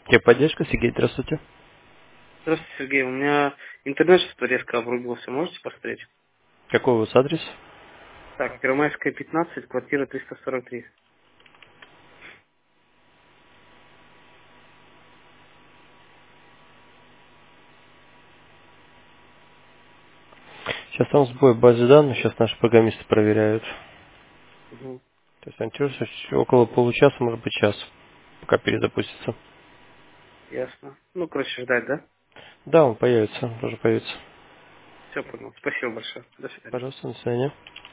Техподдержка, Сергей, здравствуйте. Здравствуйте, Сергей. У меня интернет что-то резко обрубился. Можете посмотреть? Какой у вас адрес? Так, Первомайская, 15, квартира 343. Сейчас там сбой в базе данных, сейчас наши программисты проверяют. Угу. То есть антивирус около получаса, может быть час, пока перезапустится. Ясно. Ну, короче, ждать, да? Да, он появится, тоже появится. Все понял. Спасибо большое. До свидания. Пожалуйста, до свидания.